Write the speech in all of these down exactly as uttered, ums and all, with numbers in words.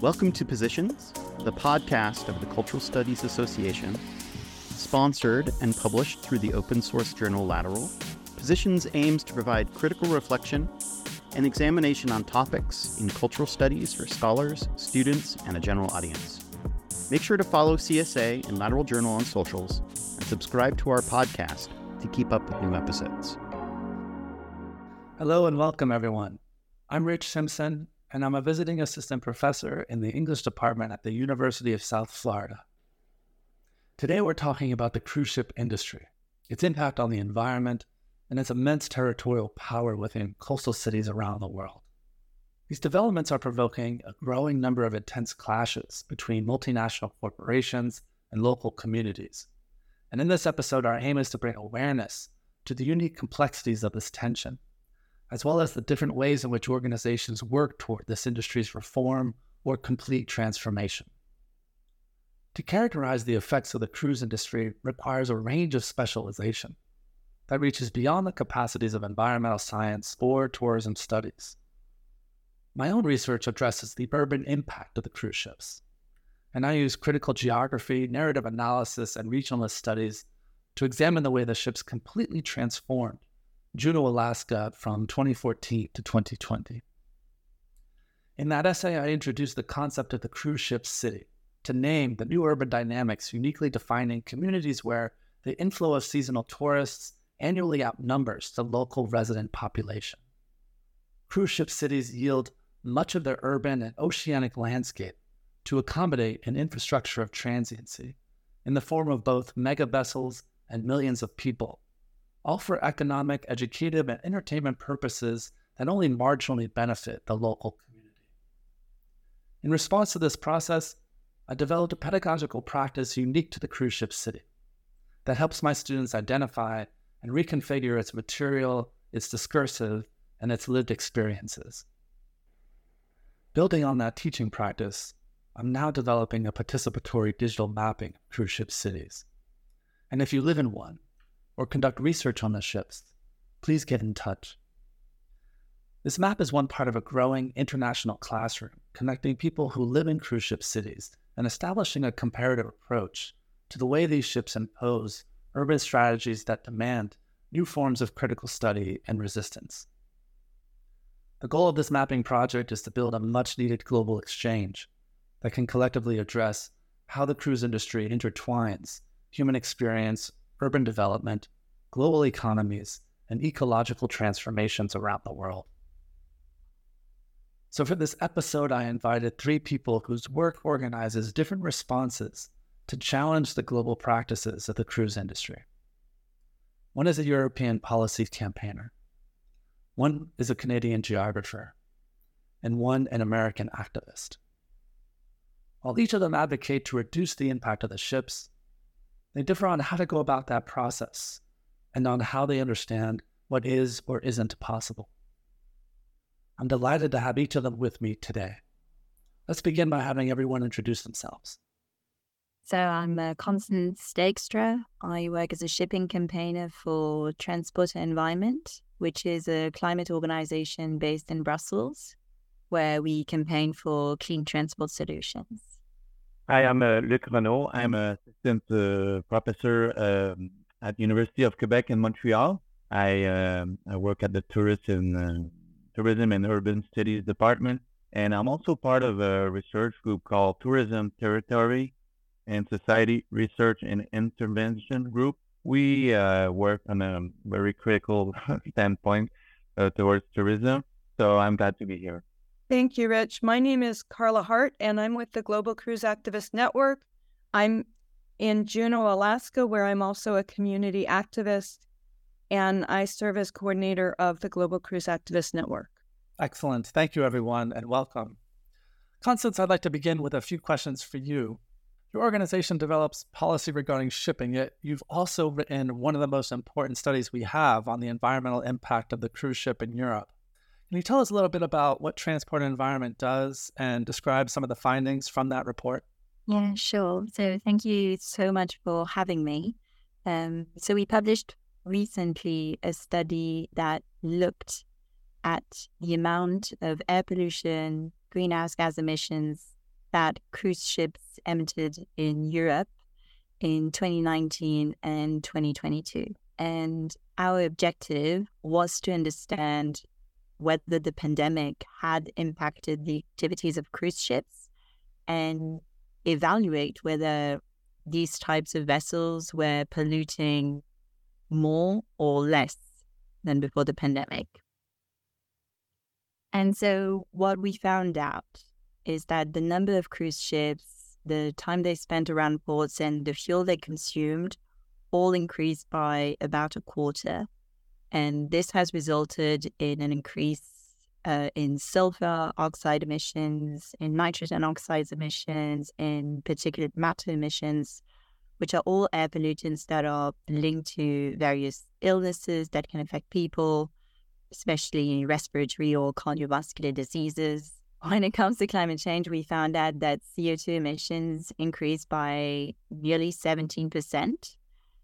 Welcome to Positions, the podcast of the Cultural Studies Association, sponsored and published through the open source journal Lateral. Positions aims to provide critical reflection and examination on topics in cultural studies for scholars, students, and a general audience. Make sure to follow C S A and Lateral Journal on socials and subscribe to our podcast to keep up with new episodes. Hello and welcome, everyone. I'm Rich Simpson, and I'm a visiting assistant professor in the English department at the University of South Florida. Today, we're talking about the cruise ship industry, its impact on the environment, and its immense territorial power within coastal cities around the world. These developments are provoking a growing number of intense clashes between multinational corporations and local communities. And in this episode, our aim is to bring awareness to the unique complexities of this tension, as well as the different ways in which organizations work toward this industry's reform or complete transformation. To characterize the effects of the cruise industry requires a range of specialization that reaches beyond the capacities of environmental science or tourism studies. My own research addresses the urban impact of the cruise ships, and I use critical geography, narrative analysis, and regionalist studies to examine the way the ships completely transformed Juneau, Alaska from twenty fourteen to twenty twenty. In that essay, I introduced the concept of the cruise ship city to name the new urban dynamics uniquely defining communities where the inflow of seasonal tourists annually outnumbers the local resident population. Cruise ship cities yield much of their urban and oceanic landscape to accommodate an infrastructure of transiency in the form of both mega vessels and millions of people, all for economic, educative, and entertainment purposes that only marginally benefit the local community. In response to this process, I developed a pedagogical practice unique to the cruise ship city that helps my students identify and reconfigure its material, its discursive, and its lived experiences. Building on that teaching practice, I'm now developing a participatory digital mapping of cruise ship cities. And if you live in one, or conduct research on the ships, please get in touch. This map is one part of a growing international classroom connecting people who live in cruise ship cities and establishing a comparative approach to the way these ships impose urban strategies that demand new forms of critical study and resistance. The goal of this mapping project is to build a much-needed global exchange that can collectively address how the cruise industry intertwines human experience, urban development, global economies, and ecological transformations around the world. So for this episode, I invited three people whose work organizes different responses to challenge the global practices of the cruise industry. One is a European policy campaigner, one is a Canadian geographer, and one an American activist. While each of them advocate to reduce the impact of the ships, they differ on how to go about that process and on how they understand what is or isn't possible. I'm delighted to have each of them with me today. Let's begin by having everyone introduce themselves. So I'm uh, Constance Dijkstra. I work as a shipping campaigner for Transport and Environment, which is a climate organization based in Brussels, where we campaign for clean transport solutions. Hi, I'm uh, Luc Renaud. I'm an assistant uh, professor um, at University of Quebec in Montreal. I, um, I work at the Tourism, uh, Tourism and Urban Studies Department, and I'm also part of a research group called Tourism Territory and Society Research and Intervention Group. We uh, work on a very critical standpoint uh, towards tourism, so I'm glad to be here. Thank you, Rich. My name is Carla Hart, and I'm with the Global Cruise Activist Network. I'm in Juneau, Alaska, where I'm also a community activist, and I serve as coordinator of the Global Cruise Activist Network. Excellent. Thank you, everyone, and welcome. Constance, I'd like to begin with a few questions for you. Your organization develops policy regarding shipping, yet you've also written one of the most important studies we have on the environmental impact of the cruise ship in Europe. Can you tell us a little bit about what Transport and Environment does and describe some of the findings from that report? Yeah, sure. So thank you so much for having me. Um, so we published recently a study that looked at the amount of air pollution, greenhouse gas emissions that cruise ships entered in Europe in twenty nineteen and twenty twenty-two. And our objective was to understand whether the pandemic had impacted the activities of cruise ships and evaluate whether these types of vessels were polluting more or less than before the pandemic. And so what we found out is that the number of cruise ships, the time they spent around ports, and the fuel they consumed all increased by about a quarter. And this has resulted in an increase uh, in sulfur oxide emissions, in nitrogen oxides emissions, in particulate matter emissions, which are all air pollutants that are linked to various illnesses that can affect people, especially respiratory or cardiovascular diseases. When it comes to climate change, we found out that C O two emissions increased by nearly seventeen percent.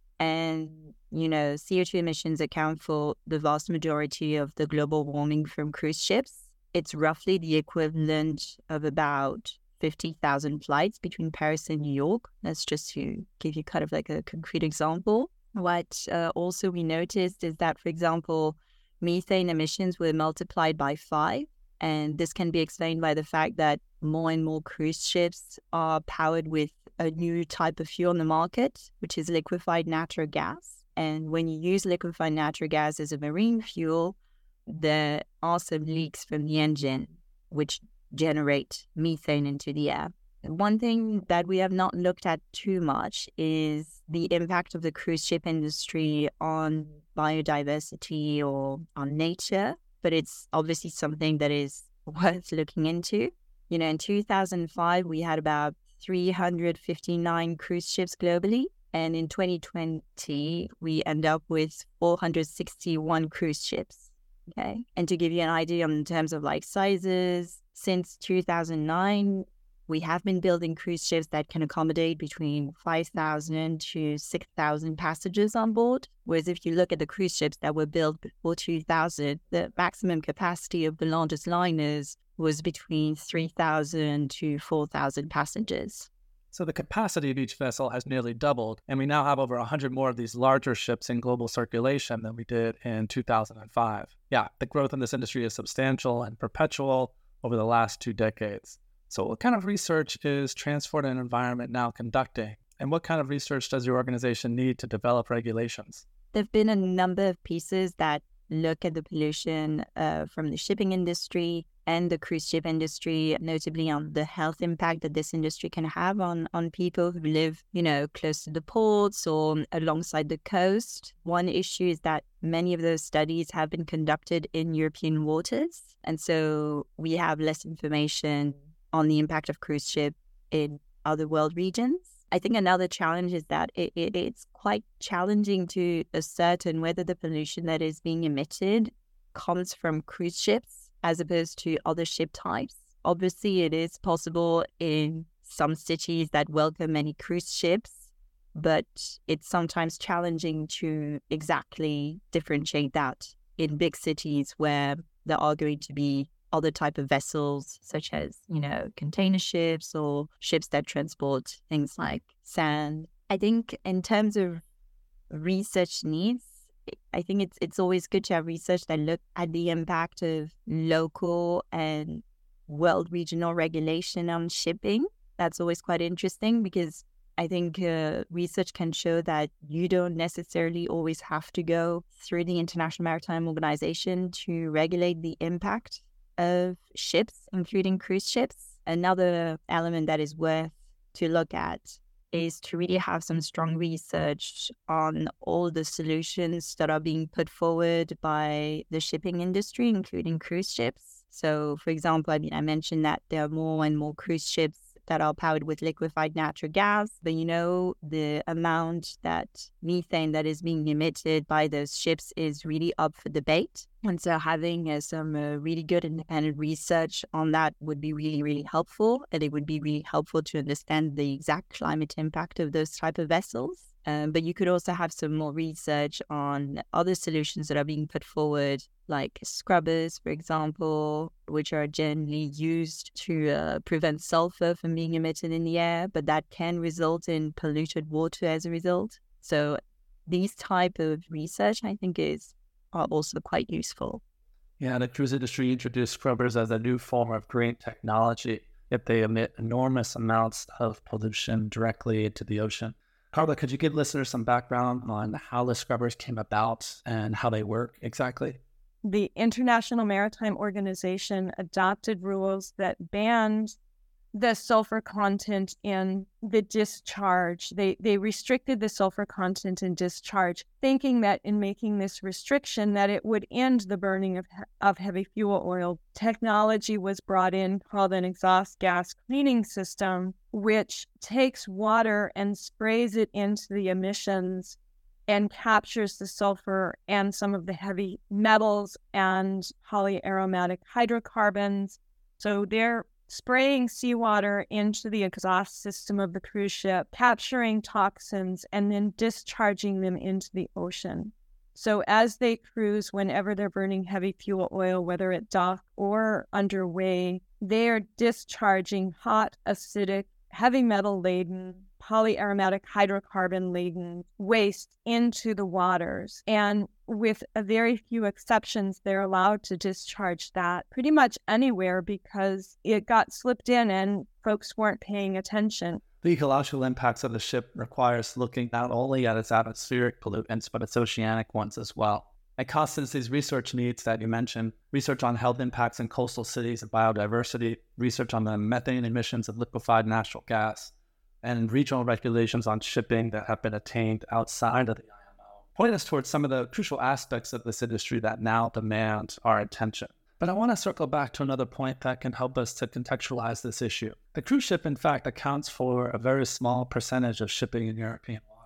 And, you know, C O two emissions account for the vast majority of the global warming from cruise ships. It's roughly the equivalent of about fifty thousand flights between Paris and New York. That's just to give you kind of like a concrete example. What uh, also we noticed is that, for example, methane emissions were multiplied by five. And this can be explained by the fact that more and more cruise ships are powered with a new type of fuel on the market, which is liquefied natural gas. And when you use liquefied natural gas as a marine fuel, there are some leaks from the engine, which generate methane into the air. One thing that we have not looked at too much is the impact of the cruise ship industry on biodiversity or on nature, but it's obviously something that is worth looking into. You know, in two thousand five, we had about three hundred fifty-nine cruise ships globally, and in twenty twenty, we end up with four hundred sixty-one cruise ships. Okay, and to give you an idea in terms of like sizes, since two thousand nine, we have been building cruise ships that can accommodate between five thousand to six thousand passengers on board. Whereas if you look at the cruise ships that were built before two thousand, the maximum capacity of the largest liners was between three thousand to four thousand passengers. So the capacity of each vessel has nearly doubled, and we now have over one hundred more of these larger ships in global circulation than we did in two thousand five. Yeah, the growth in this industry is substantial and perpetual over the last two decades. So what kind of research is Transport and Environment now conducting? And what kind of research does your organization need to develop regulations? There have been a number of pieces that look at the pollution uh, from the shipping industry and the cruise ship industry, notably on the health impact that this industry can have on, on people who live, you know, close to the ports or alongside the coast. One issue is that many of those studies have been conducted in European waters. And so we have less information on the impact of cruise ship in other world regions. I think another challenge is that it, it, it's quite challenging to ascertain whether the pollution that is being emitted comes from cruise ships as opposed to other ship types. Obviously, it is possible in some cities that welcome many cruise ships, but it's sometimes challenging to exactly differentiate that in big cities where there are going to be other type of vessels, such as, you know, container ships or ships that transport things like sand. I think in terms of research needs, I think it's it's always good to have research that look at the impact of local and world regional regulation on shipping. That's always quite interesting because I think uh, research can show that you don't necessarily always have to go through the International Maritime Organization to regulate the impact of ships, including cruise ships. Another element that is worth to look at is to really have some strong research on all the solutions that are being put forward by the shipping industry, including cruise ships. So, for example, I mean, I mentioned that there are more and more cruise ships that are powered with liquefied natural gas, but you know, the amount that methane that is being emitted by those ships is really up for debate. And so having uh, some uh, really good independent research on that would be really, really helpful. And it would be really helpful to understand the exact climate impact of those type of vessels. Um, but you could also have some more research on other solutions that are being put forward, like scrubbers, for example, which are generally used to uh, prevent sulfur from being emitted in the air, but that can result in polluted water as a result. So these type of research, I think, is are also quite useful. Yeah, the cruise industry introduced scrubbers as a new form of green technology if they emit enormous amounts of pollution directly into the ocean. Carla, could you give listeners some background on how the scrubbers came about and how they work exactly? The International Maritime Organization adopted rules that banned the sulfur content in the discharge. They they restricted the sulfur content in discharge, thinking that in making this restriction that it would end the burning of, of heavy fuel oil. Technology was brought in called an exhaust gas cleaning system, which takes water and sprays it into the emissions and captures the sulfur and some of the heavy metals and polyaromatic hydrocarbons. So they're spraying seawater into the exhaust system of the cruise ship, capturing toxins, and then discharging them into the ocean. So as they cruise, whenever they're burning heavy fuel oil, whether at dock or underway, they are discharging hot, acidic, heavy metal-laden, polyaromatic hydrocarbon-laden waste into the waters. And with a very few exceptions, they're allowed to discharge that pretty much anywhere because it got slipped in and folks weren't paying attention. The ecological impacts of the ship requires looking not only at its atmospheric pollutants, but its oceanic ones as well. At Constance's research needs that you mentioned, research on health impacts in coastal cities and biodiversity, research on the methane emissions of liquefied natural gas, and regional regulations on shipping that have been attained outside of the I M O point us towards some of the crucial aspects of this industry that now demand our attention. But I want to circle back to another point that can help us to contextualize this issue. The cruise ship, in fact, accounts for a very small percentage of shipping in European waters.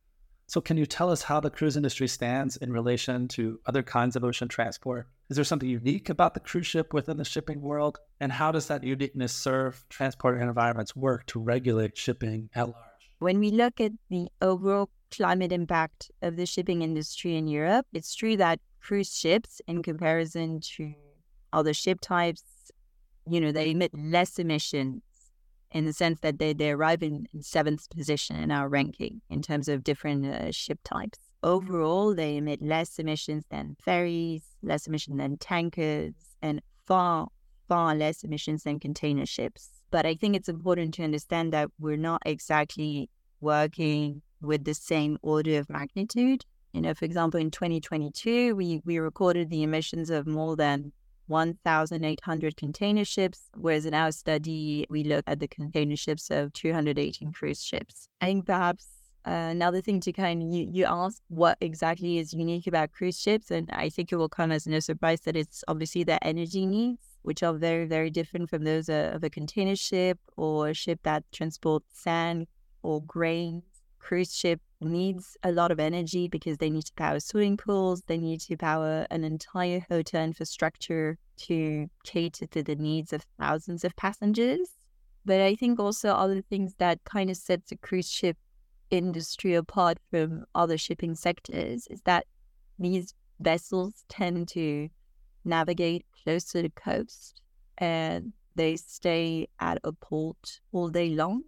So can you tell us how the cruise industry stands in relation to other kinds of ocean transport? Is there something unique about the cruise ship within the shipping world? And how does that uniqueness serve transport and environment's work to regulate shipping at large? When we look at the overall climate impact of the shipping industry in Europe, it's true that cruise ships, in comparison to other ship types, you know, they emit less emissions in the sense that they, they arrive in, in seventh position in our ranking in terms of different uh, ship types. Overall, they emit less emissions than ferries, less emissions than tankers, and far, far less emissions than container ships. But I think it's important to understand that we're not exactly working with the same order of magnitude. You know, for example, in twenty twenty-two, we, we recorded the emissions of more than one thousand eight hundred container ships, whereas in our study, we looked at the container ships of two hundred eighteen cruise ships. I think perhaps uh, another thing to kind of, you, you asked what exactly is unique about cruise ships, and I think it will come as no surprise that it's obviously their energy needs, which are very, very different from those uh, of a container ship or a ship that transports sand or grain. Cruise ship needs a lot of energy because they need to power swimming pools, they need to power an entire hotel infrastructure to cater to the needs of thousands of passengers. But I think also other things that kind of sets the cruise ship industry apart from other shipping sectors is that these vessels tend to navigate close to the coast and they stay at a port all day long.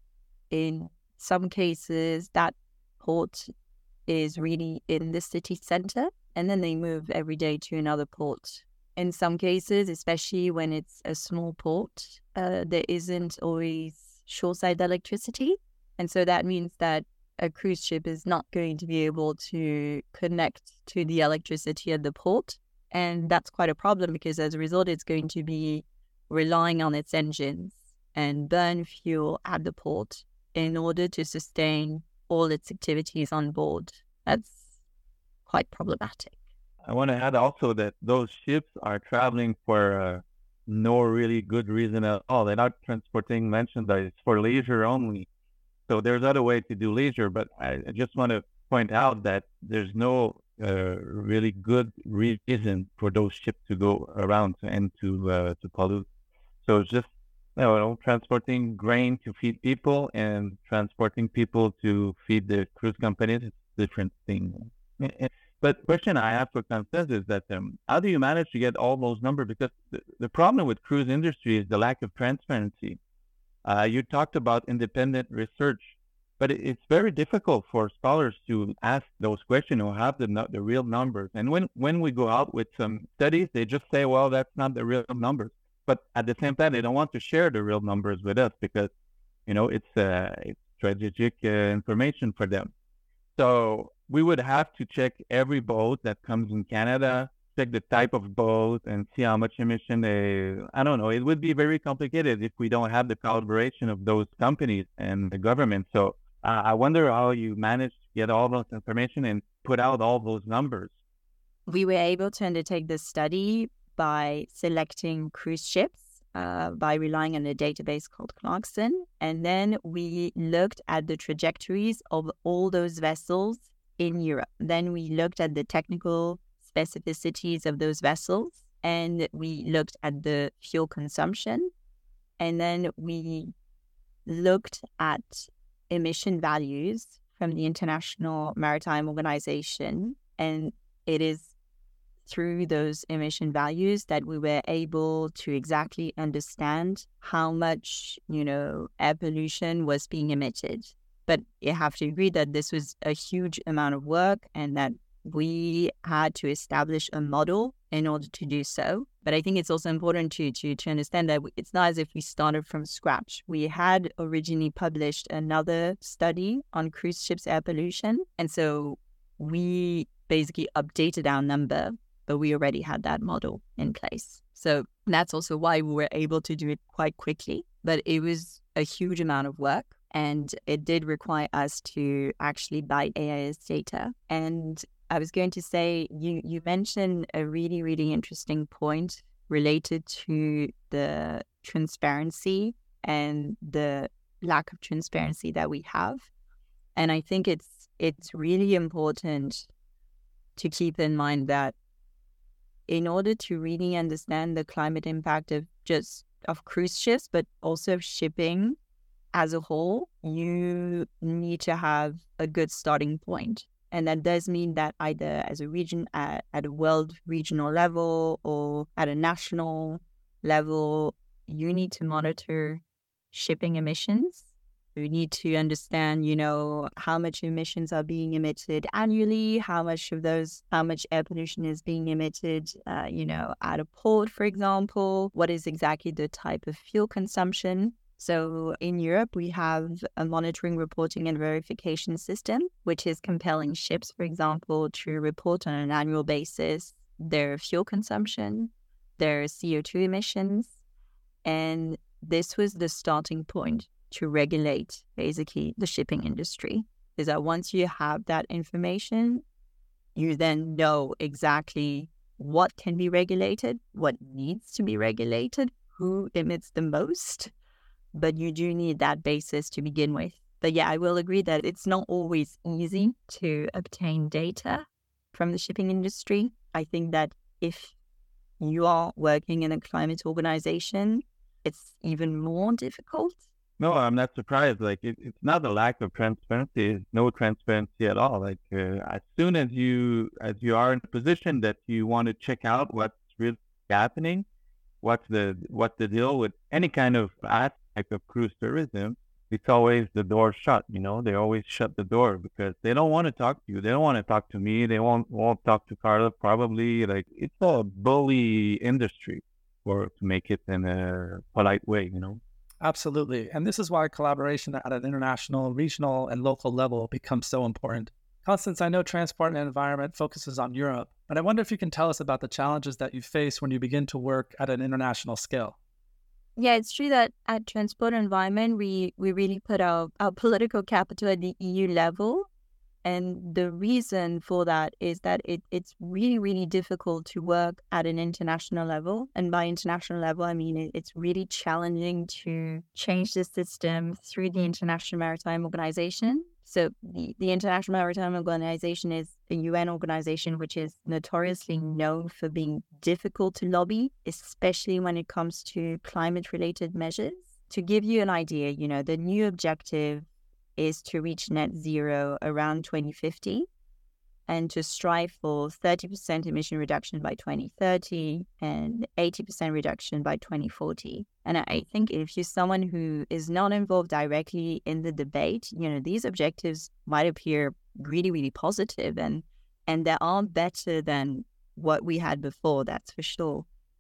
In some cases, that port is really in the city center, and then they move every day to another port. In some cases, especially when it's a small port, uh, there isn't always shoreside electricity. And so that means that a cruise ship is not going to be able to connect to the electricity at the port. And that's quite a problem because as a result, it's going to be relying on its engines and burn fuel at the port in order to sustain all its activities on board. That's quite problematic. I want to add also that those ships are traveling for uh, no really good reason at all. They're not transporting merchandise for leisure only. So there's other way to do leisure, but I, I just want to point out that there's no uh, really good reason for those ships to go around and to uh, to pollute. So it's just know, transporting grain to feed people and transporting people to feed the cruise companies. It's a different thing. But the question I have for Constance is that um, how do you manage to get all those numbers? Because the, the problem with cruise industry is the lack of transparency. Uh, you talked about independent research, but it, it's very difficult for scholars to ask those questions or have the the real numbers. And when, when we go out with some studies, they just say, well, that's not the real numbers. But at the same time, they don't want to share the real numbers with us because, you know, it's, uh, it's strategic uh, information for them. So we would have to check every boat that comes in Canada, check the type of boat and see how much emission they, I don't know, it would be very complicated if we don't have the collaboration of those companies and the government. So uh, I wonder how you manage to get all those information and put out all those numbers. We were able to undertake this study by selecting cruise ships, uh, by relying on a database called Clarkson. And then we looked at the trajectories of all those vessels in Europe. Then we looked at the technical specificities of those vessels, and we looked at the fuel consumption. And then we looked at emission values from the International Maritime Organization. And it is through those emission values that we were able to exactly understand how much, you know, air pollution was being emitted. But you have to agree that this was a huge amount of work and that we had to establish a model in order to do so. But I think it's also important to, to, to understand that it's not as if we started from scratch. We had originally published another study on cruise ships air pollution. And so we basically updated our number, but we already had that model in place. So that's also why we were able to do it quite quickly. But it was a huge amount of work, and it did require us to actually buy A I S data. And I was going to say, you, you mentioned a really, really interesting point related to the transparency and the lack of transparency that we have. And I think it's it's really important to keep in mind that in order to really understand the climate impact of just of cruise ships, but also of shipping as a whole, you need to have a good starting point. And that does mean that either as a region, at, at a world regional level or at a national level, you need to monitor shipping emissions. You need to understand, you know, how much emissions are being emitted annually, how much of those, how much air pollution is being emitted, uh, you know, at a port, for example. What is exactly the type of fuel consumption? So in Europe, we have a monitoring, reporting, and verification system, which is compelling ships, for example, to report on an annual basis their fuel consumption, their C O two emissions. And this was the starting point to regulate basically the shipping industry, is that once you have that information, you then know exactly what can be regulated, what needs to be regulated, who emits the most. But you do need that basis to begin with. But yeah, I will agree that it's not always easy to obtain data from the shipping industry. I think that if you are working in a climate organization, it's even more difficult. No, I'm not surprised. Like, it, it's not a lack of transparency. It's no transparency at all. Like, uh, as soon as you as you are in a position that you want to check out what's really happening, what's the what's the deal with any kind of aspect of cruise tourism, it's always the door shut. You know, they always shut the door because they don't want to talk to you. They don't want to talk to me. They won't won't talk to Carla probably. Like, it's a bully industry, or to make it in a polite way. You know. Absolutely. And this is why collaboration at an international, regional, and local level becomes so important. Constance, I know Transport and Environment focuses on Europe, but I wonder if you can tell us about the challenges that you face when you begin to work at an international scale. Yeah, it's true that at Transport and Environment, we, we really put our, our political capital at the E U level. And the reason for that is that it, it's really, really difficult to work at an international level. And by international level, I mean it, it's really challenging to change the system through the International Maritime Organization. So the, the International Maritime Organization is a U N organization which is notoriously known for being difficult to lobby, especially when it comes to climate-related measures. to give you an idea, you know, the new objective is to reach net zero around twenty fifty and to strive for thirty percent emission reduction by twenty thirty and eighty percent reduction by twenty forty. And I think if you're someone who is not involved directly in the debate, you know, these objectives might appear really, really positive and, and they are better than what we had before, that's for sure.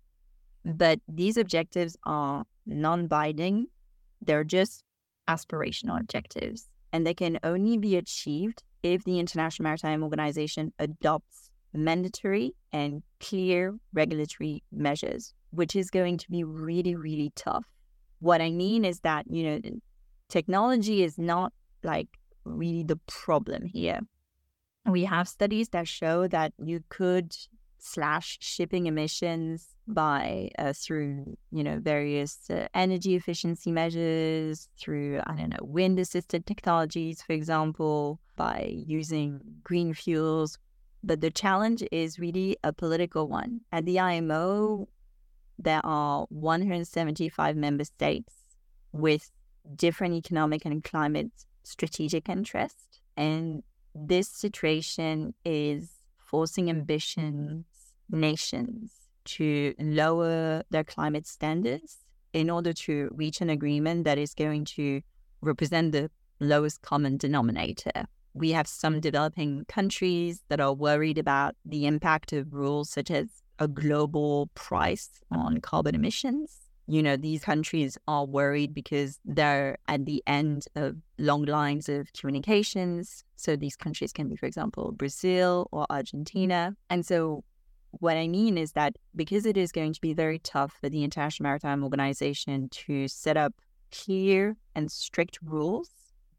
But these objectives are non-binding. They're just aspirational objectives, and they can only be achieved if the International Maritime Organization adopts mandatory and clear regulatory measures, which is going to be really, really tough. What I mean is that, you know, technology is not like really the problem here. We have studies that show that you could slash shipping emissions by uh, through, you know, various uh, energy efficiency measures, through, I don't know, wind assisted technologies, for example, by using green fuels. But the challenge is really a political one. At the I M O, there are one hundred seventy-five member states with different economic and climate strategic interests. And this situation is forcing ambitious nations to lower their climate standards in order to reach an agreement that is going to represent the lowest common denominator. We have some developing countries that are worried about the impact of rules such as a global price on carbon emissions. You know, these countries are worried because they're at the end of long lines of communications. So these countries can be, for example, Brazil or Argentina. And so what I mean is that because it is going to be very tough for the International Maritime Organization to set up clear and strict rules,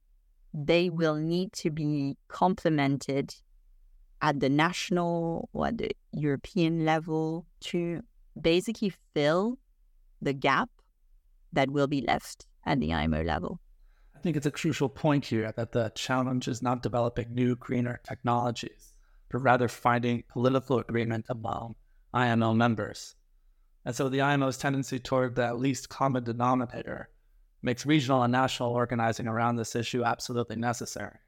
they will need to be complemented at the national or at the European level to basically fill the gap that will be left at the I M O level. I think it's a crucial point here that the challenge is not developing new, greener technologies, but rather finding political agreement among I M O members. And so the I M O's tendency toward the least common denominator makes regional and national organizing around this issue absolutely necessary.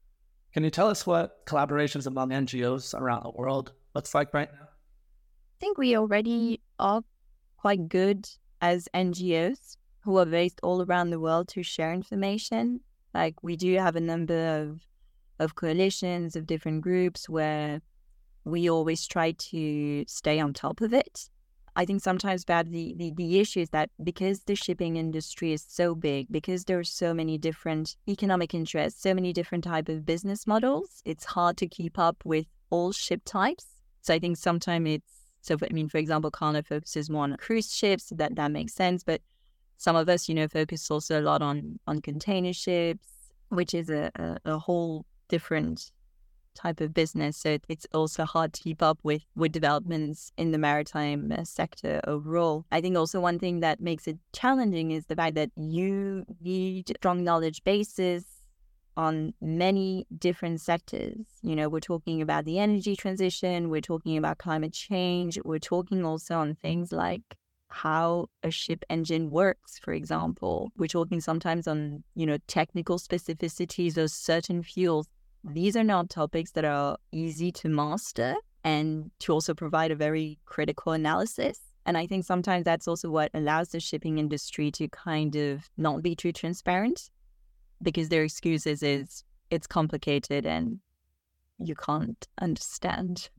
Can you tell us what collaborations among N G Os around the world looks like right now? I think we already are quite good as N G Os who are based all around the world to share information. Like we do have a number of of coalitions, of different groups where we always try to stay on top of it. I think sometimes bad the, the, the issue is that because the shipping industry is so big, because there are so many different economic interests, so many different type of business models, it's hard to keep up with all ship types. So I think sometimes it's, so I mean, for example, Carla focuses more on cruise ships, so that, that makes sense. But some of us, you know, focus also a lot on, on container ships, which is a, a, a whole different type of business. So it's also hard to keep up with, with developments in the maritime sector overall. I think also one thing that makes it challenging is the fact that you need strong knowledge bases on many different sectors. You know, we're talking about the energy transition, we're talking about climate change, we're talking also on things like how a ship engine works, for example. We're talking sometimes on, you know, technical specificities of certain fuels. These are not topics that are easy to master and to also provide a very critical analysis. And I think sometimes that's also what allows the shipping industry to kind of not be too transparent, because their excuses is it's complicated and you can't understand.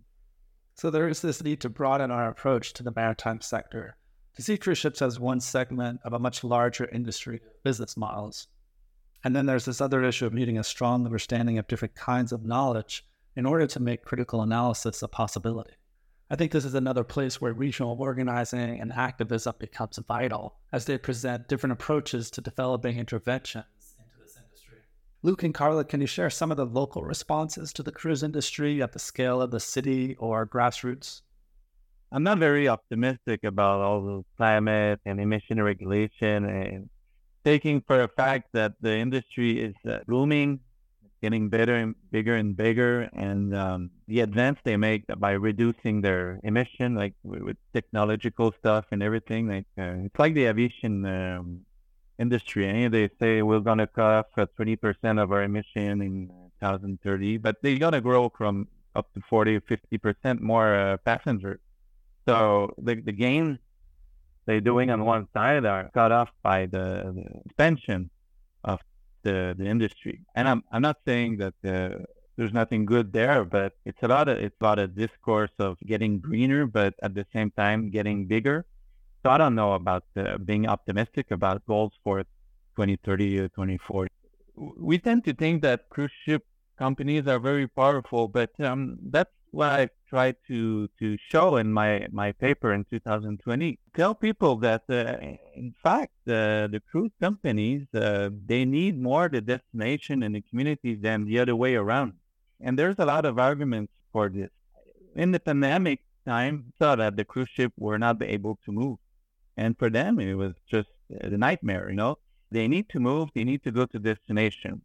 So there is this need to broaden our approach to the maritime sector, to see cruise ships as one segment of a much larger industry business models. And then there's this other issue of needing a strong understanding of different kinds of knowledge in order to make critical analysis a possibility. I think this is another place where regional organizing and activism becomes vital as they present different approaches to developing interventions into this industry. Luc and Carla, can you share some of the local responses to the cruise industry at the scale of the city or grassroots? I'm not very optimistic about all the climate and emission regulation, and taking for a fact that the industry is uh, booming, getting better and bigger and bigger, and um, the advance they make by reducing their emission, like with, with technological stuff and everything. Like uh, it's like the aviation um, industry. And they say we're going to cut off twenty percent of our emission in two thousand thirty, but they're going to grow from up to forty or fifty percent more uh, passengers. So the, the gains they're doing on one side are cut off by the, the expansion of the, the industry. And I'm I'm not saying that uh, there's nothing good there, but it's a lot of it's a lot of discourse of getting greener, but at the same time getting bigger. So I don't know about uh, being optimistic about goals for twenty thirty or twenty forty. We tend to think that cruise ship companies are very powerful, but um, that's what I tried to, to show in my, my paper in two thousand twenty. Tell people that, uh, in fact, uh, the cruise companies, uh, they need more the destination and the communities than the other way around. And there's a lot of arguments for this. In the pandemic time, saw that the cruise ship were not able to move. And for them, it was just a nightmare, you know. They need to move, they need to go to destination.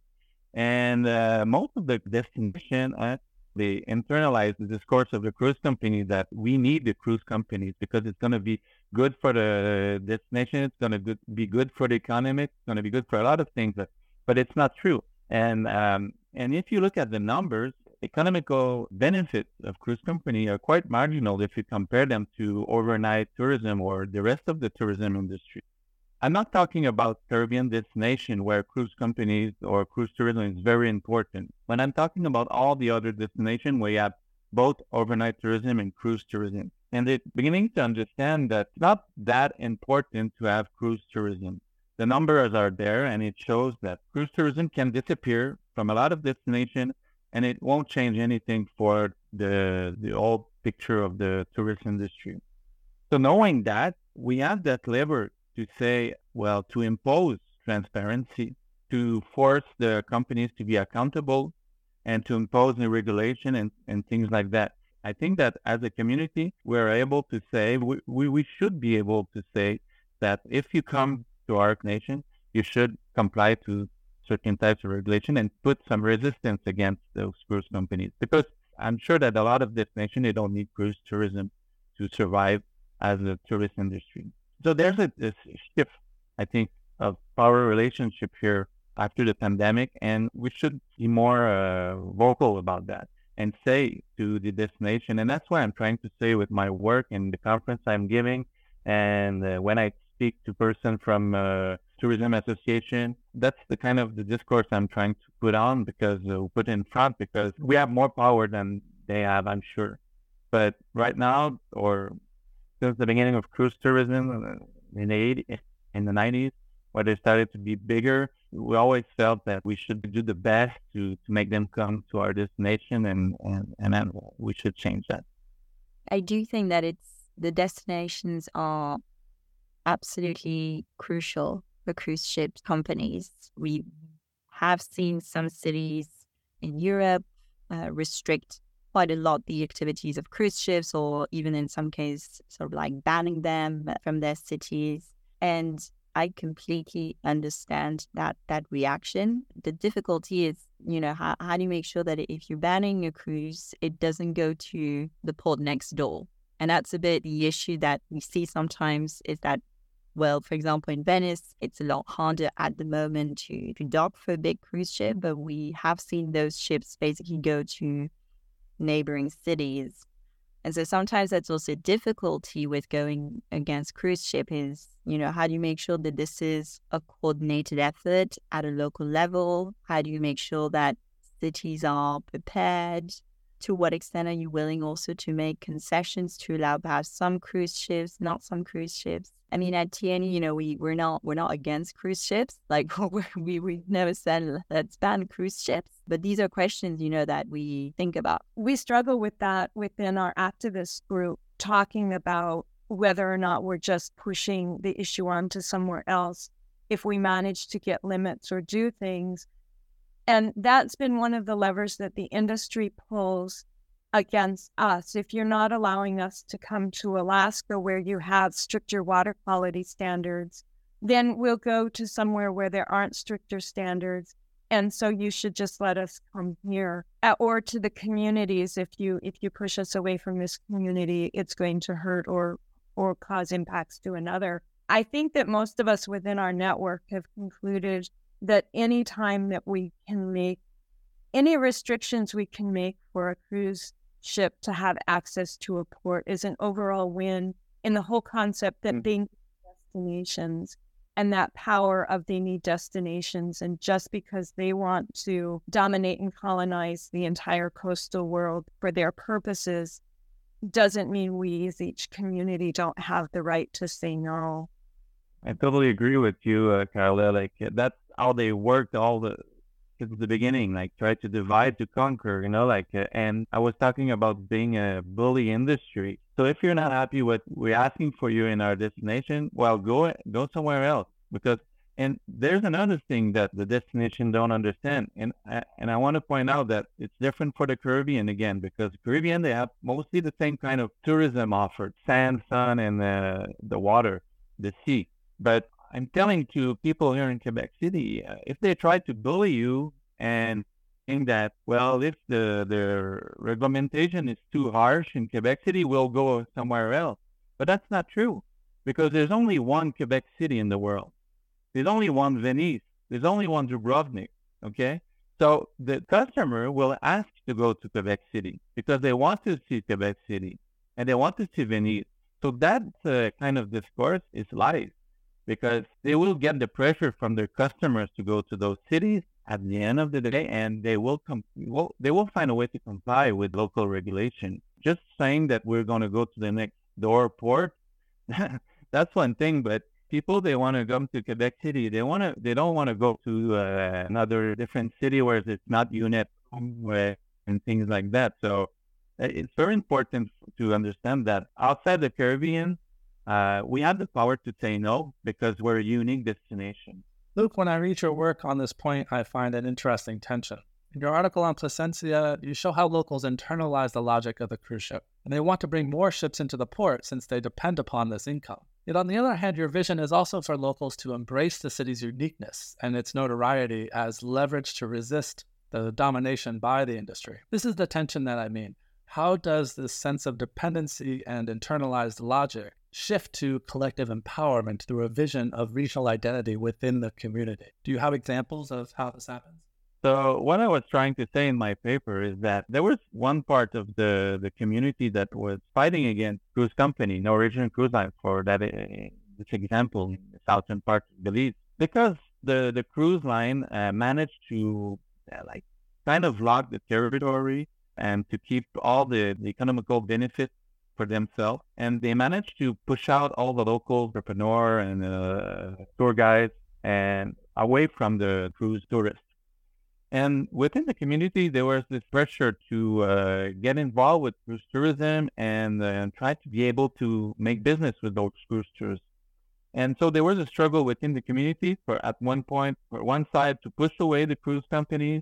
And uh, most of the destination, uh, they internalize the discourse of the cruise company that we need the cruise companies because it's going to be good for the destination, it's going to be good for the economy, it's going to be good for a lot of things, but, but it's not true. And um, and if you look at the numbers, economical benefits of cruise company are quite marginal if you compare them to overnight tourism or the rest of the tourism industry. I'm not talking about Caribbean destination where cruise companies or cruise tourism is very important. When I'm talking about all the other destinations where you have both overnight tourism and cruise tourism. And they're beginning to understand that it's not that important to have cruise tourism. The numbers are there and it shows that cruise tourism can disappear from a lot of destinations and it won't change anything for the the whole picture of the tourist industry. So knowing that, we have that lever to say, well, to impose transparency, to force the companies to be accountable, and to impose the regulation and, and things like that. I think that as a community, we're able to say, we, we, we should be able to say that if you come to our nation, you should comply to certain types of regulation and put some resistance against those cruise companies. Because I'm sure that a lot of destinations, they don't need cruise tourism to survive as a tourist industry. So there's a, a shift, I think, of power relationship here after the pandemic, and we should be more uh, vocal about that and say to the destination. And that's what I'm trying to say with my work and the conference I'm giving. And uh, when I speak to person from uh, tourism association, that's the kind of the discourse I'm trying to put on because uh, put in front because we have more power than they have, I'm sure. But right now, or since the beginning of cruise tourism in the eighties, in the nineties, where they started to be bigger, we always felt that we should do the best to, to make them come to our destination, and, and, and then we should change that. I do think that it's the destinations are absolutely crucial for cruise ship companies. We have seen some cities in Europe uh, restrict quite a lot the activities of cruise ships, or even in some cases sort of like banning them from their cities. And I completely understand that that reaction. The difficulty is, you know, how, how do you make sure that if you're banning a cruise, it doesn't go to the port next door? And that's a bit the issue that we see sometimes is that, well, for example, in Venice, it's a lot harder at the moment to, to dock for a big cruise ship, but we have seen those ships basically go to neighboring cities. And so sometimes that's also a difficulty with going against cruise ship is, you know, how do you make sure that this is a coordinated effort at a local level? How do you make sure that cities are prepared? To what extent are you willing also to make concessions to allow perhaps some cruise ships, not some cruise ships? I mean, at T N E, you know, we, we're not we're not against cruise ships. Like, we, we never said let's ban cruise ships. But these are questions, you know, that we think about. We struggle with that within our activist group, talking about whether or not we're just pushing the issue onto somewhere else if we manage to get limits or do things. And that's been one of the levers that the industry pulls against us. If you're not allowing us to come to Alaska where you have stricter water quality standards, then we'll go to somewhere where there aren't stricter standards. And so you should just let us come here. Uh, or to the communities, if you if you push us away from this community, it's going to hurt or or cause impacts to another. I think that most of us within our network have concluded that any time that we can make any restrictions we can make for a cruise ship to have access to a port is an overall win in the whole concept that they need destinations and that power of they need destinations. And just because they want to dominate and colonize the entire coastal world for their purposes doesn't mean we as each community don't have the right to say no. I totally agree with you, uh, Carla. Like uh, that's how they worked all the since the beginning. Like try to divide to conquer, you know. Like uh, and I was talking about being a bully industry. So if you're not happy with we're asking for you in our destination, well, go go somewhere else because. And there's another thing that the destination don't understand, and I, and I want to point out that it's different for the Caribbean again because the Caribbean they have mostly the same kind of tourism offered: sand, sun, and uh, the water, the sea. But I'm telling to people here in Quebec City, uh, if they try to bully you and think that, well, if the, the regulation is too harsh in Quebec City, we'll go somewhere else. But that's not true because there's only one Quebec City in the world. There's only one Venice. There's only one Dubrovnik, okay? So the customer will ask to go to Quebec City because they want to see Quebec City and they want to see Venice. So that uh, kind of discourse is lies because they will get the pressure from their customers to go to those cities at the end of the day, and they will com- well, they will find a way to comply with local regulation. Just saying that we're going to go to the next door port, that's one thing, but people, they want to come to Quebec City. They want to. They don't want to go to uh, another different city where it's not UNEP and things like that. So it's very important to understand that outside the Caribbean, uh, we have the power to say no because we're a unique destination. Luc, when I read your work on this point, I find an interesting tension. In your article on Placencia, you show how locals internalize the logic of the cruise ship, and they want to bring more ships into the port since they depend upon this income. Yet on the other hand, your vision is also for locals to embrace the city's uniqueness and its notoriety as leverage to resist the domination by the industry. This is the tension that I mean. How does this sense of dependency and internalized logic shift to collective empowerment through a vision of regional identity within the community? Do you have examples of how this happens? So what I was trying to say in my paper is that there was one part of the, the community that was fighting against cruise company, Norwegian Cruise Line, for that uh, this example in the southern part of Belize, because the, the cruise line uh, managed to uh, like kind of lock the territory and to keep all the, the economical benefits for themselves. And they managed to push out all the local entrepreneur and uh, tour guides and away from the cruise tourists. And within the community, there was this pressure to uh, get involved with cruise tourism and uh, try to be able to make business with those cruise tours. And so there was a struggle within the community for at one point, for one side, to push away the cruise companies.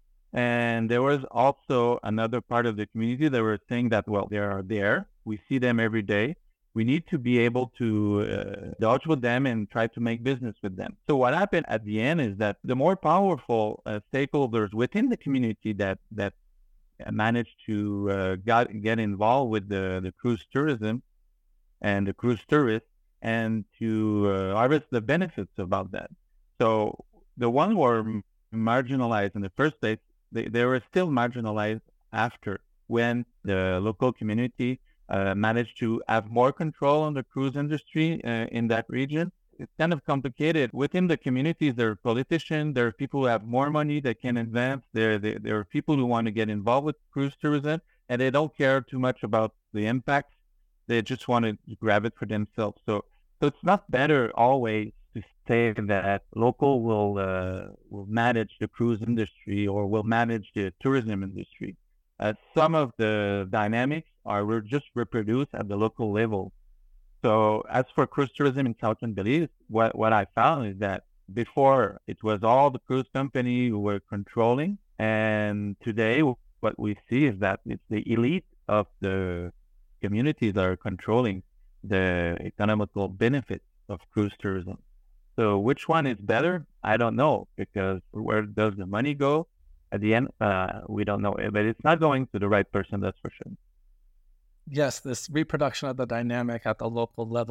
And there was also another part of the community that were saying that, well, they are there. We see them every day. We need to be able to uh, dodge with them and try to make business with them. So what happened at the end is that the more powerful uh, stakeholders within the community that that managed to uh, got, get involved with the, the cruise tourism and the cruise tourists and to uh, harvest the benefits about that. So the ones who were marginalized in the first place, they, they were still marginalized after when the local community Uh, managed to have more control on the cruise industry uh, in that region. It's kind of complicated. Within the communities, there are politicians, there are people who have more money that can advance. There, there, there are people who want to get involved with cruise tourism, and they don't care too much about the impacts. They just want to grab it for themselves. So, so it's not better always to say that local will uh, will manage the cruise industry or will manage the tourism industry. Uh, some of the dynamics are just reproduced at the local level. So as for cruise tourism in southern Belize, what, what I found is that before it was all the cruise company who were controlling, and today what we see is that it's the elite of the communities that are controlling the economical benefits of cruise tourism. So which one is better? I don't know, because where does the money go? At the end, uh, we don't know, but it's not going to the right person, that's for sure. Yes, this reproduction of the dynamic at the local level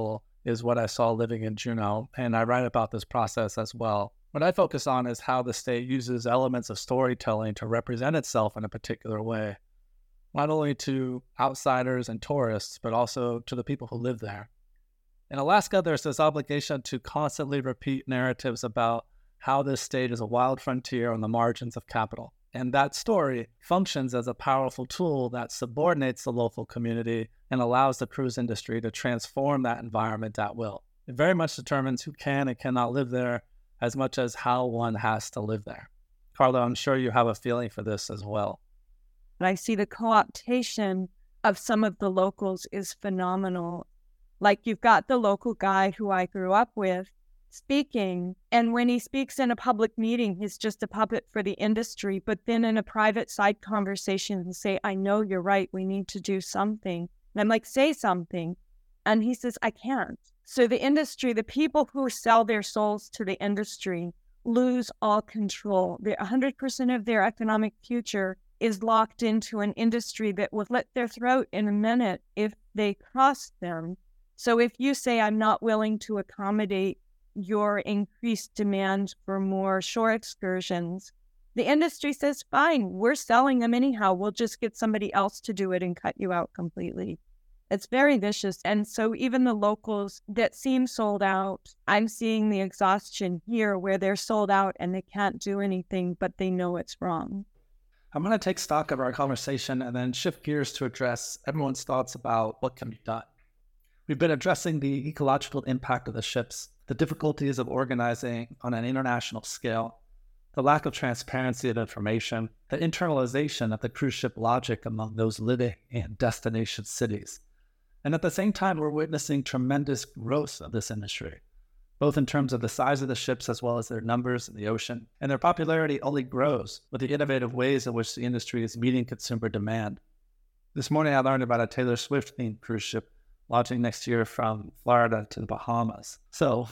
is what I saw living in Juneau, and I write about this process as well. What I focus on is how the state uses elements of storytelling to represent itself in a particular way, not only to outsiders and tourists, but also to the people who live there. In Alaska, there's this obligation to constantly repeat narratives about how this state is a wild frontier on the margins of capital. And that story functions as a powerful tool that subordinates the local community and allows the cruise industry to transform that environment at will. It very much determines who can and cannot live there as much as how one has to live there. Carla, I'm sure you have a feeling for this as well. And I see the co-optation of some of the locals is phenomenal. Like you've got the local guy who I grew up with speaking, and when he speaks in a public meeting, he's just a puppet for the industry. But then in a private side conversation, he'll say, I know you're right, we need to do something. And I'm like, say something. And he says, I can't. So the industry, the people who sell their souls to the industry lose all control. The one hundred percent of their economic future is locked into an industry that will slit their throat in a minute if they cross them. So if you say, I'm not willing to accommodate your increased demand for more shore excursions, the industry says, fine, we're selling them anyhow. We'll just get somebody else to do it and cut you out completely. It's very vicious. And so even the locals that seem sold out, I'm seeing the exhaustion here where they're sold out and they can't do anything, but they know it's wrong. I'm going to take stock of our conversation and then shift gears to address everyone's thoughts about what can be done. We've been addressing the ecological impact of the ships, the difficulties of organizing on an international scale, the lack of transparency of information, the internalization of the cruise ship logic among those living in destination cities. And at the same time, we're witnessing tremendous growth of this industry, both in terms of the size of the ships as well as their numbers in the ocean. And their popularity only grows with the innovative ways in which the industry is meeting consumer demand. This morning, I learned about a Taylor Swift-themed cruise ship launching next year from Florida to the Bahamas. So,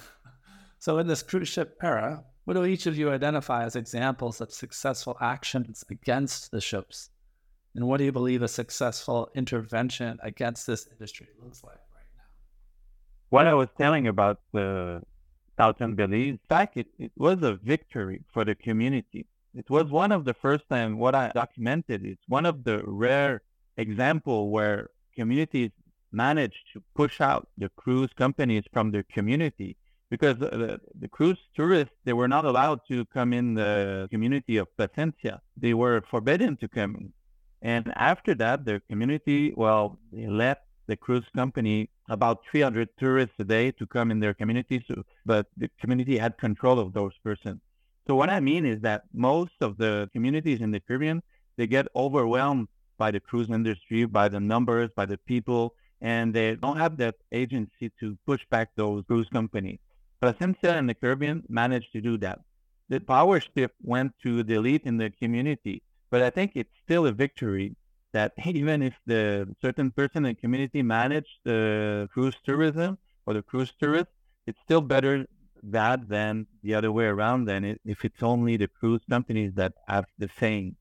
so in this cruise ship era, what do each of you identify as examples of successful actions against the ships? And what do you believe a successful intervention against this industry looks like right now? What I was telling about the Southern Belize, in fact, it, it was a victory for the community. It was one of the first time what I documented. It's one of the rare examples where communities managed to push out the cruise companies from their community, because the, the, the cruise tourists, they were not allowed to come in the community of Placencia. They were forbidden to come in. And after that, the community, well, they let the cruise company about three hundred tourists a day to come in their community, so, but the community had control of those persons. So what I mean is that most of the communities in the Caribbean, they get overwhelmed by the cruise industry, by the numbers, by the people, and they don't have that agency to push back those cruise companies. Placencia and the Caribbean managed to do that. The power shift went to the elite in the community, but I think it's still a victory that even if the certain person in the community managed the cruise tourism or the cruise tourists, it's still better that than the other way around than it, if it's only the cruise companies that have the same.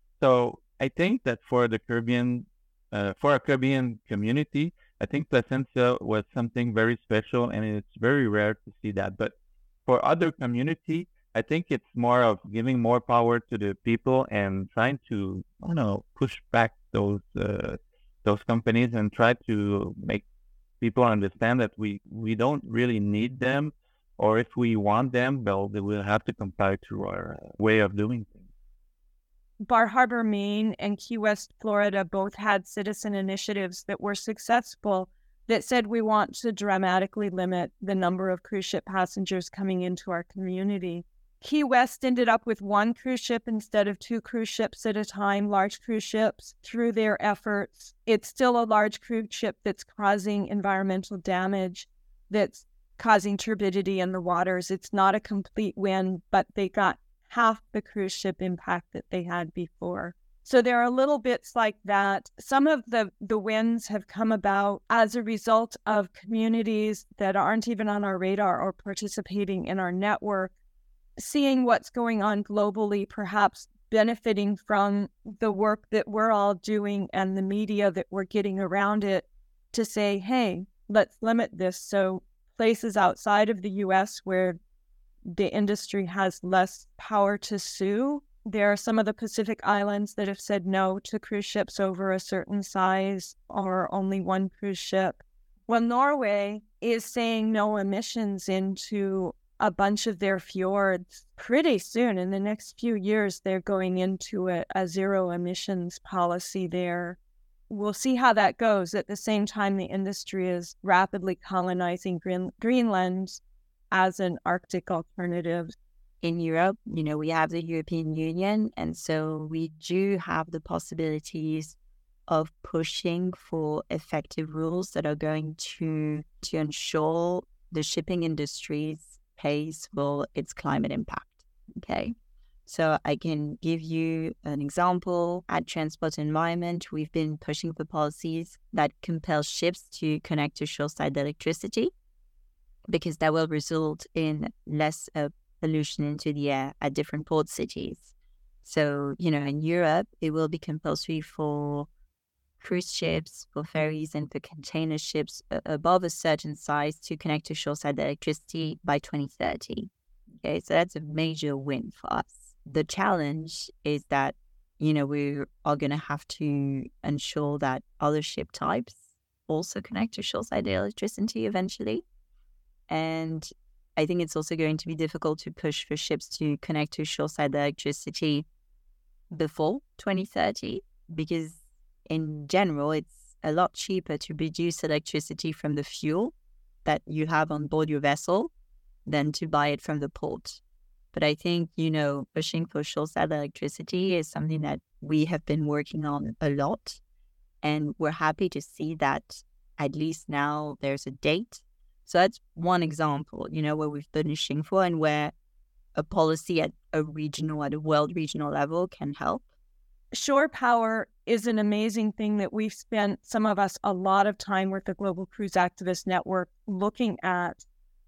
So I think that for the Caribbean, uh, for a Caribbean community, I think Placencia was something very special, and it's very rare to see that. But for other community, I think it's more of giving more power to the people and trying to, I don't know, push back those uh, those companies and try to make people understand that we, we don't really need them, or if we want them, well, they will have to comply to our way of doing things. Bar Harbor, Maine and Key West, Florida both had citizen initiatives that were successful that said we want to dramatically limit the number of cruise ship passengers coming into our community. Key West ended up with one cruise ship instead of two cruise ships at a time, large cruise ships, through their efforts. It's still a large cruise ship that's causing environmental damage, that's causing turbidity in the waters. It's not a complete win, but they got half the cruise ship impact that they had before. So there are little bits like that. Some of the, the wins have come about as a result of communities that aren't even on our radar or participating in our network, seeing what's going on globally, perhaps benefiting from the work that we're all doing and the media that we're getting around it to say, hey, let's limit this. So places outside of the U S where the industry has less power to sue. There are some of the Pacific Islands that have said no to cruise ships over a certain size or only one cruise ship. Well, Norway is saying no emissions into a bunch of their fjords pretty soon. In the next few years, they're going into a, a zero emissions policy there. We'll see how that goes. At the same time, the industry is rapidly colonizing Green- Greenland as an Arctic alternative. In Europe, you know, we have the European Union, and so we do have the possibilities of pushing for effective rules that are going to to ensure the shipping industry pays for its climate impact. Okay, so I can give you an example. At Transport Environment, we've been pushing for policies that compel ships to connect to shoreside electricity, because that will result in less uh, pollution into the air at different port cities. So, you know, in Europe, it will be compulsory for cruise ships, for ferries, and for container ships uh, above a certain size to connect to shoreside electricity by twenty thirty. Okay, so that's a major win for us. The challenge is that, you know, we are going to have to ensure that other ship types also connect to shoreside electricity eventually. And I think it's also going to be difficult to push for ships to connect to shoreside electricity before twenty thirty, because in general, it's a lot cheaper to produce electricity from the fuel that you have on board your vessel than to buy it from the port. But I think, you know, pushing for shoreside electricity is something that we have been working on a lot. And we're happy to see that at least now there's a date. So that's one example, you know, where we've been pushing for and where a policy at a regional, at a world regional level can help. Shore power is an amazing thing that we've spent, some of us, a lot of time with the Global Cruise Activist Network looking at.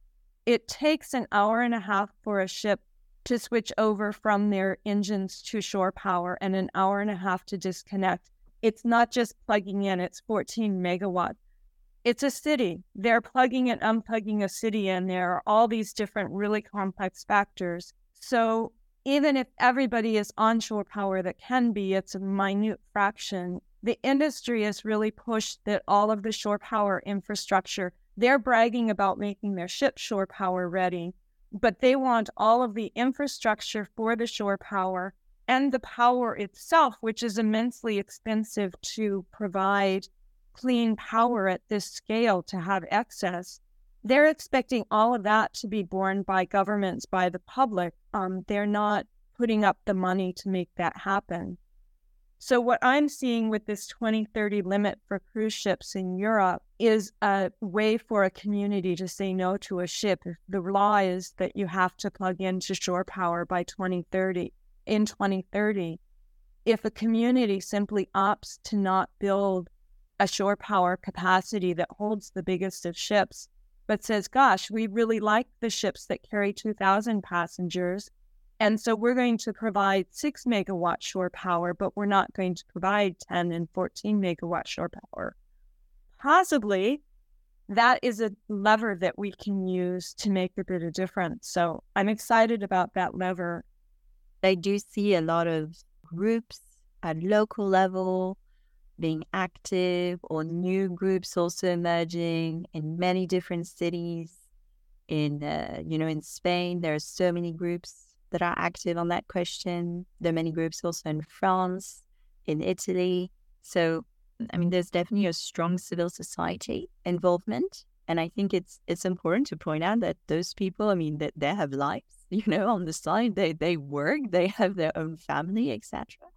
It takes an hour and a half for a ship to switch over from their engines to shore power and an hour and a half to disconnect. It's not just plugging in, it's fourteen megawatts. It's a city. They're plugging and unplugging a city, and there are all these different really complex factors. So even if everybody is onshore power that can be, it's a minute fraction. The industry has really pushed that all of the shore power infrastructure, they're bragging about making their ship shore power ready, but they want all of the infrastructure for the shore power and the power itself, which is immensely expensive to provide clean power at this scale to have excess. They're expecting all of that to be borne by governments, by the public. Um, they're not putting up the money to make that happen. So what I'm seeing with this twenty thirty limit for cruise ships in Europe is a way for a community to say no to a ship. If the law is that you have to plug into shore power by twenty thirty, in twenty thirty, if a community simply opts to not build a shore power capacity that holds the biggest of ships, but says, gosh, we really like the ships that carry two thousand passengers, and so we're going to provide six megawatt shore power, but we're not going to provide ten and fourteen megawatt shore power. Possibly, that is a lever that we can use to make a bit of difference. So I'm excited about that lever. I do see a lot of groups at local level being active, or new groups also emerging in many different cities. In, uh, you know, in Spain, there are so many groups that are active on that question. There are many groups also in France, in Italy. So, I mean, there's definitely a strong civil society involvement. And I think it's it's important to point out that those people, I mean, that they, they have lives, you know, on the side. They, they work, they have their own family, et cetera.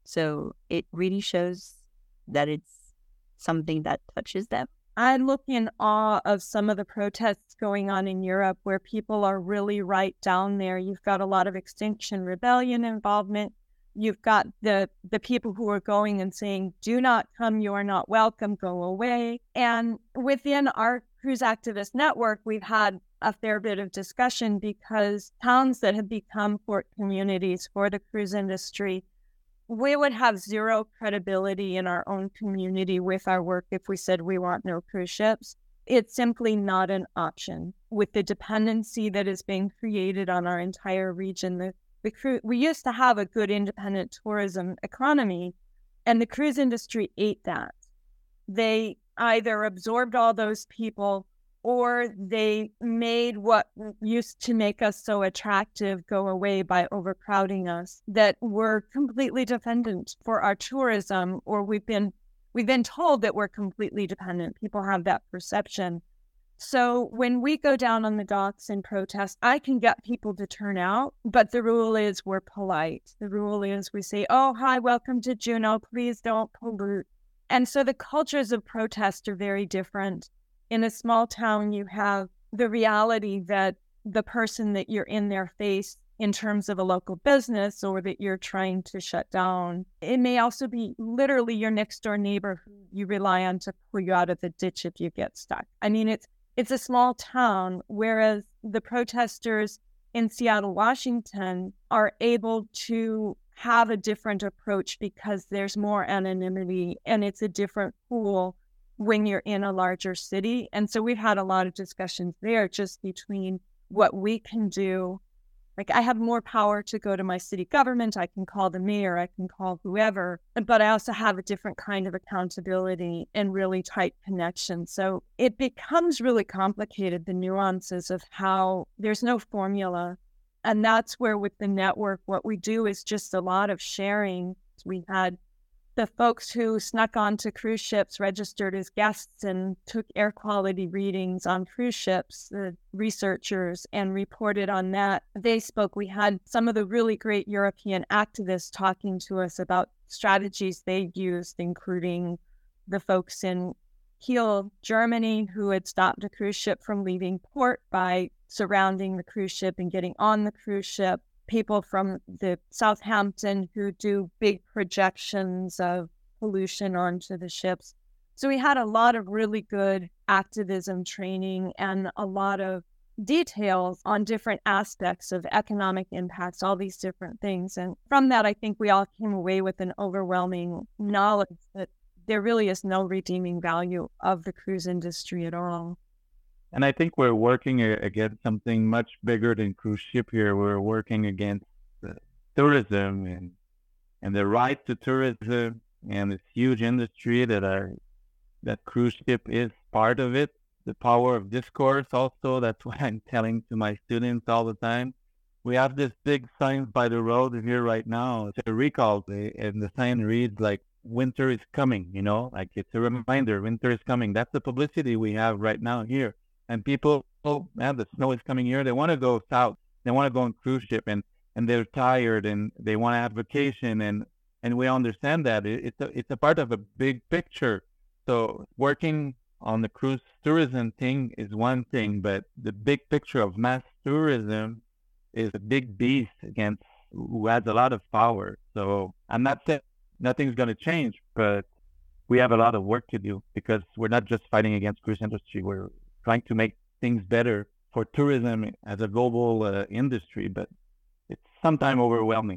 So it really shows that it's something that touches them. I look in awe of some of the protests going on in Europe where people are really right down there. You've got a lot of Extinction Rebellion involvement. You've got the, the people who are going and saying, do not come, you are not welcome, go away. And within our Cruise Activist Network, we've had a fair bit of discussion because towns that have become port communities for the cruise industry, we would have zero credibility in our own community with our work if we said we want no cruise ships. it's simply not an option with the dependency that is being created on our entire region. The, the cru- we used to have a good independent tourism economy, and the cruise industry ate that. They either absorbed all those people or they made what used to make us so attractive go away by overcrowding us, that we're completely dependent for our tourism, or we've been we've been told that we're completely dependent. People have that perception. So when we go down on the docks and protest, I can get people to turn out, but the rule is we're polite. The rule is we say, oh, hi, welcome to Juneau, please don't pollute. And so the cultures of protest are very different. In a small town, you have the reality that the person that you're in their face in terms of a local business or that you're trying to shut down, it may also be literally your next door neighbor who you rely on to pull you out of the ditch if you get stuck. I mean, it's it's a small town, whereas the protesters in Seattle, Washington are able to have a different approach because there's more anonymity and it's a different pool when you're in a larger city. And so we've had a lot of discussions there just between what we can do. Like, I have more power to go to my city government. I can call the mayor, I can call whoever, but I also have a different kind of accountability and really tight connection. So it becomes really complicated, the nuances of how there's no formula. And that's where with the network, what we do is just a lot of sharing. We had the folks who snuck onto cruise ships registered as guests and took air quality readings on cruise ships, the researchers, and reported on that. They spoke. We had some of the really great European activists talking to us about strategies they used, including the folks in Kiel, Germany, who had stopped a cruise ship from leaving port by surrounding the cruise ship and getting on the cruise ship. People from the Southampton who do big projections of pollution onto the ships. So we had a lot of really good activism training and a lot of details on different aspects of economic impacts, all these different things. And from that, I think we all came away with an overwhelming knowledge that there really is no redeeming value of the cruise industry at all. And I think we're working against something much bigger than cruise ship here. We're working against uh, tourism and and the right to tourism and this huge industry that are that cruise ship is part of it. The power of discourse also. That's what I'm telling to my students all the time. We have this big sign by the road here right now. It's a recall, and the sign reads like, winter is coming, you know, like it's a reminder, winter is coming. That's the publicity we have right now here. And people, oh man, the snow is coming here. They want to go south. They want to go on cruise ship, and, and they're tired, and they want to have vacation. And, and we understand that it, it's a, it's a part of a big picture. So working on the cruise tourism thing is one thing, but the big picture of mass tourism is a big beast against who has a lot of power. So I'm not saying nothing's going to change, but we have a lot of work to do because we're not just fighting against cruise industry. We're trying to make things better for tourism as a global uh, industry, but it's sometimes overwhelming.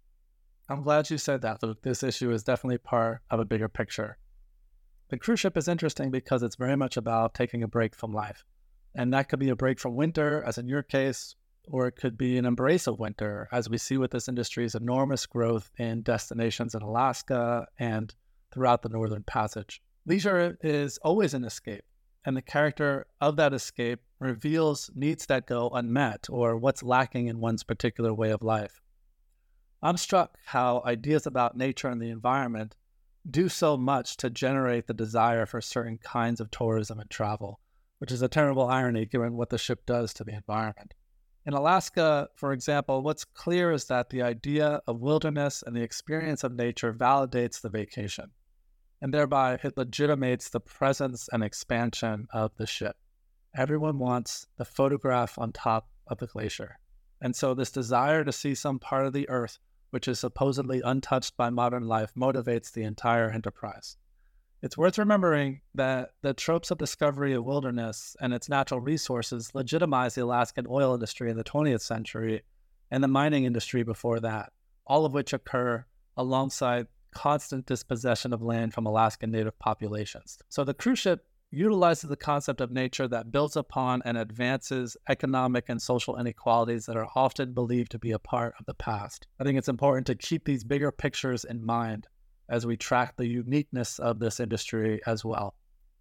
I'm glad you said that, Luke. This issue is definitely part of a bigger picture. The cruise ship is interesting because it's very much about taking a break from life. And that could be a break from winter, as in your case, or it could be an embrace of winter, as we see with this industry's enormous growth in destinations in Alaska and throughout the Northern Passage. Leisure is always an escape, and the character of that escape reveals needs that go unmet or what's lacking in one's particular way of life. I'm struck how ideas about nature and the environment do so much to generate the desire for certain kinds of tourism and travel, which is a terrible irony given what the ship does to the environment. In Alaska, for example, what's clear is that the idea of wilderness and the experience of nature validates the vacation, and thereby it legitimates the presence and expansion of the ship. Everyone wants the photograph on top of the glacier. And so this desire to see some part of the earth, which is supposedly untouched by modern life, motivates the entire enterprise. It's worth remembering that the tropes of discovery of wilderness and its natural resources legitimized the Alaskan oil industry in the twentieth century and the mining industry before that, all of which occur alongside constant dispossession of land from Alaskan native populations. So the cruise ship utilizes the concept of nature that builds upon and advances economic and social inequalities that are often believed to be a part of the past. I think it's important to keep these bigger pictures in mind as we track the uniqueness of this industry as well.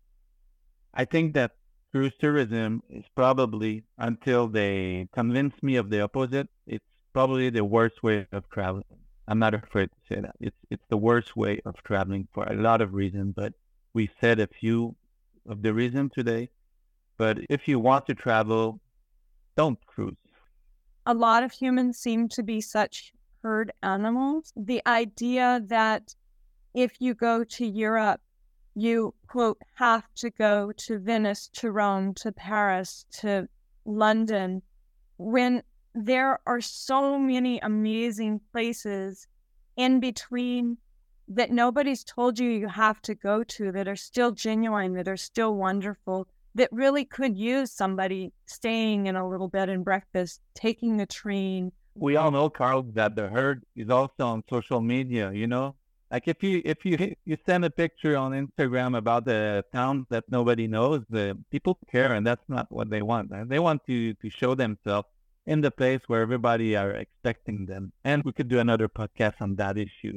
I think that cruise tourism is probably, until they convince me of the opposite, it's probably the worst way of traveling. I'm not afraid to say that. It's it's the worst way of traveling for a lot of reasons, but we said a few of the reasons today. But if you want to travel, don't cruise. A lot of humans seem to be such herd animals. The idea that if you go to Europe, you, quote, have to go to Venice, to Rome, to Paris, to London, when there are so many amazing places in between that nobody's told you you have to go to, that are still genuine, that are still wonderful, that really could use somebody staying in a little bed and breakfast, taking the train. We all know, Carl, that the herd is also on social media, you know? Like if you if you you send a picture on Instagram about the town that nobody knows, the people care, and that's not what they want. They want to to show themselves in the place where everybody are expecting them. And we could do another podcast on that issue.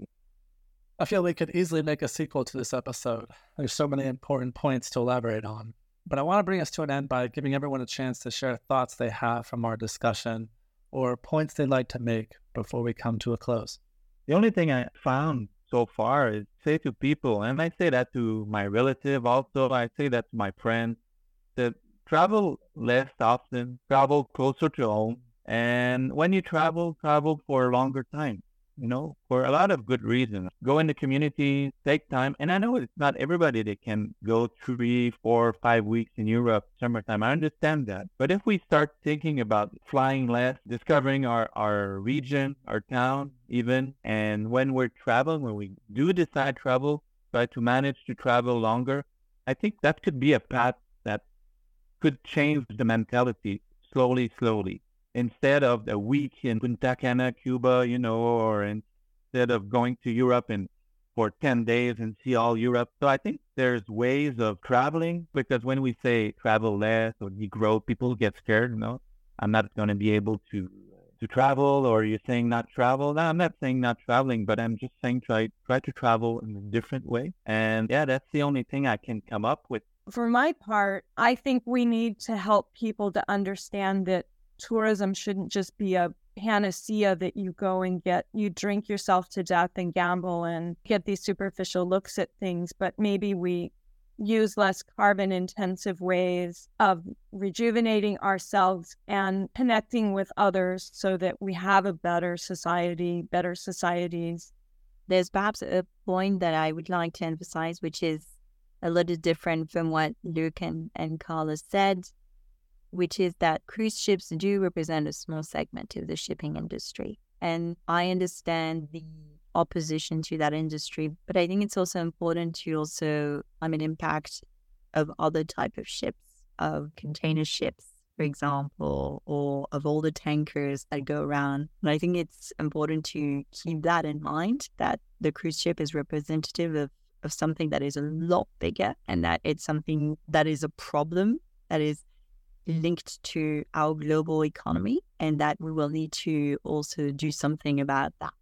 I feel we could easily make a sequel to this episode. There's so many important points to elaborate on. But I want to bring us to an end by giving everyone a chance to share thoughts they have from our discussion or points they'd like to make before we come to a close. The only thing I found so far is say to people, and I say that to my relative also, I say that to my friends, that travel less often, travel closer to home. And when you travel, travel for a longer time, you know, for a lot of good reasons. Go in the community, take time. And I know it's not everybody that can go three, four, five weeks in Europe, summertime. I understand that. But if we start thinking about flying less, discovering our, our region, our town even, and when we're traveling, when we do decide travel, try to manage to travel longer, I think that could be a path that could change the mentality slowly, slowly. Instead of a week in Punta Cana, Cuba, you know, or instead of going to Europe and for ten days and see all Europe. So I think there's ways of traveling, because when we say travel less or degrowth, people get scared, you know. I'm not going to be able to to travel, or you're saying not travel. No, I'm not saying not traveling, but I'm just saying try try to travel in a different way. And yeah, that's the only thing I can come up with. For my part, I think we need to help people to understand that tourism shouldn't just be a panacea that you go and get, you drink yourself to death and gamble and get these superficial looks at things, but maybe we use less carbon intensive ways of rejuvenating ourselves and connecting with others so that we have a better society, better societies. There's perhaps a point that I would like to emphasize, which is a little different from what Luc and, and Carlos said, which is that cruise ships do represent a small segment of the shipping industry. And I understand the opposition to that industry, but I think it's also important to also, I mean, impact of other type of ships, of container ships, for example, or of all the tankers that go around. And I think it's important to keep that in mind, that the cruise ship is representative of, of something that is a lot bigger, and that it's something that is a problem that is linked to our global economy, and that we will need to also do something about that.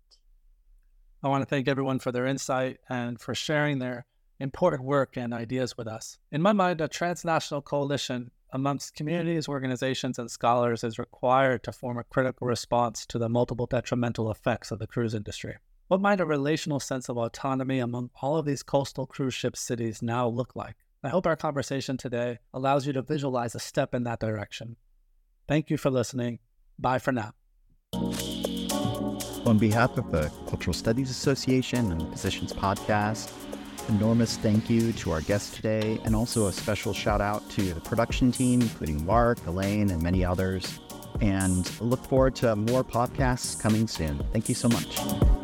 I want to thank everyone for their insight and for sharing their important work and ideas with us. In my mind, a transnational coalition amongst communities, organizations, and scholars is required to form a critical response to the multiple detrimental effects of the cruise industry. What might a relational sense of autonomy among all of these coastal cruise ship cities now look like? I hope our conversation today allows you to visualize a step in that direction. Thank you for listening. Bye for now. On behalf of the Cultural Studies Association and the Positions Podcast, enormous thank you to our guest today, and also a special shout out to the production team, including Mark, Elaine, and many others. And look forward to more podcasts coming soon. Thank you so much.